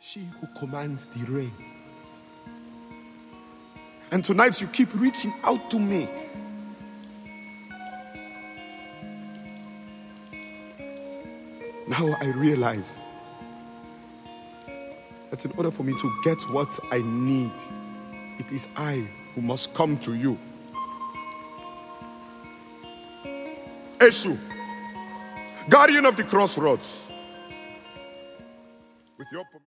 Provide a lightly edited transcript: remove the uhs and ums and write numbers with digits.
She who commands the rain. And tonight you keep reaching out to me. Now I realize that in order for me to get what I need, it is I who must come to you. Eshu, guardian of the crossroads, with your